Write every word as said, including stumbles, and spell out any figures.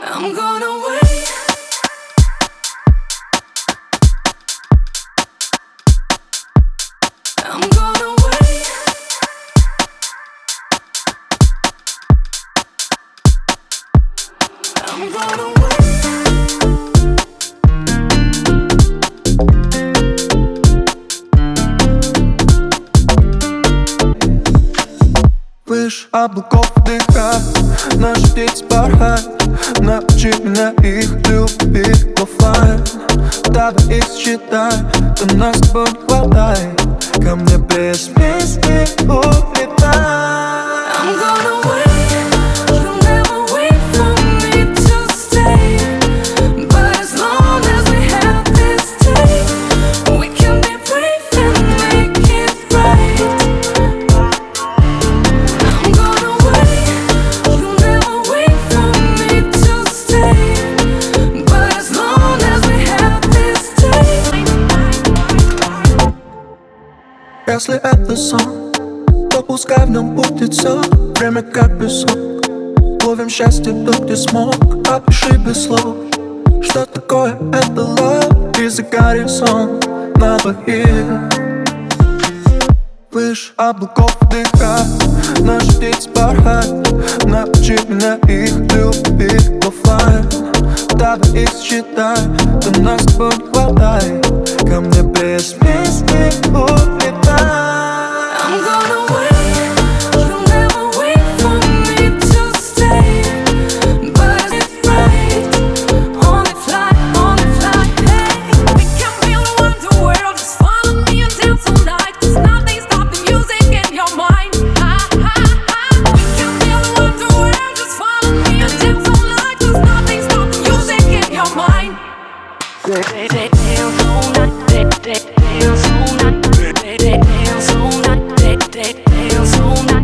I'm gonna wait. I'm gonna wait. I'm gonna wait. Выше облаков вдыхай, наши птицы порхай. Научи меня их любить в оффлайн. Давай их считай, то нас с тобой не хватает. Ко мне без песни улетай. I'm gonna wait. You'll never wait for me to stay. But as long as we have this taste, we can be brave and make it right. I'm gonna wait. You'll never wait for me to stay. But as long as we have this taste. Если это сон, то пускай в нем будет все. Время как песок. Ловим счастье тут, где смог. Опиши без слов, что такое это love. И загорим сон на двоих. Выше облаков вдыхай, наши птицы порхай. Научи меня их любить в оффлайн. Давай их считай, то нас с тобой не хватает. Ко мне без песни улетай. I'm gonna wait. You'll never wait for me to stay. But it's right. On the fly, on the fly. Hey, we can build a wonder world. Just follow me and dance all night. There's nothing stop the music in your mind. Ah, ah, ah. We can build a wonder world. Just follow me and dance all night. There's nothing stop the music in your mind. Dance all night. Dance all night. Dance all night. Dance all night.